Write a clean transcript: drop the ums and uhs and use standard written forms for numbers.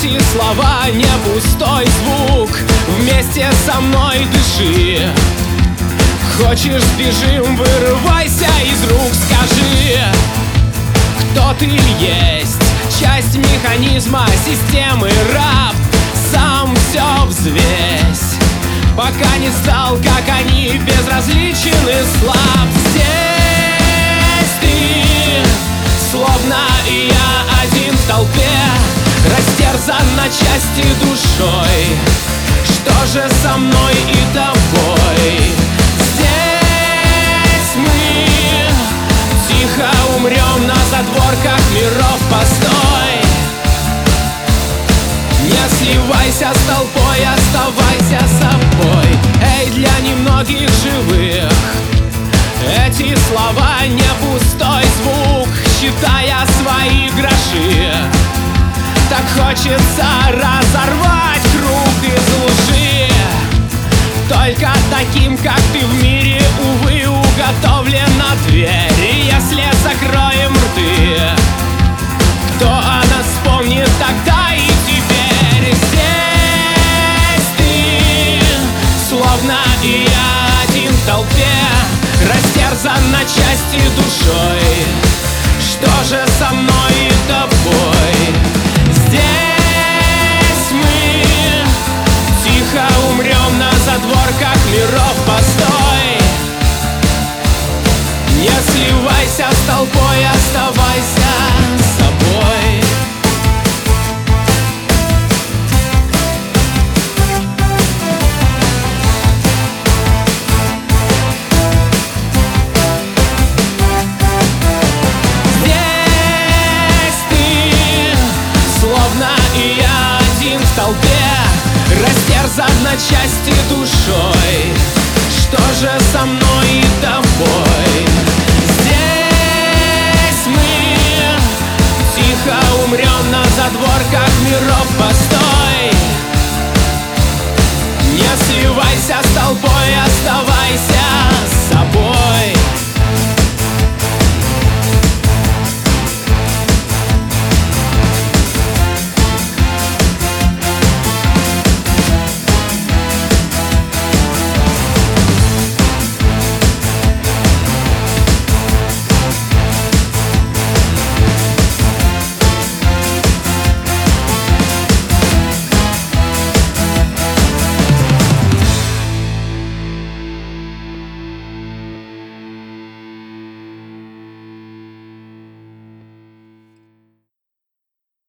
Эти слова не пустой звук, вместе со мной дыши. Хочешь, сбежим, вырывайся из рук. Скажи, кто ты есть, часть механизма, системы, раб. Сам все взвесь, пока не стал, как они, безразличен и слаб. Здесь ты, словно и я, один в толпе, растерзан на части душой. Что же со мной и тобой? Здесь мы тихо умрем на задворках миров. Постой, не сливайся с толпой, оставайся собой. Эй, для немногих живых эти слова не пустой звук, считая свои гроши. Так хочется разорвать круг из лжи. Только таким, как ты, в мире, увы, уготовлена дверь. И если закроем рты, кто о нас вспомнит тогда и теперь? Здесь ты, словно и я, один в толпе, растерзан на части душой. Что же со мной и тобой? Здесь мы тихо умрем на задворках миров. Постой, не сливайся с толпой, оставайся собой. В толпе, растерзан на части душой. Что же со мной и тобой? Здесь мы тихо умрем на задворках миров. Постой, не сливайся с толпой, оставайся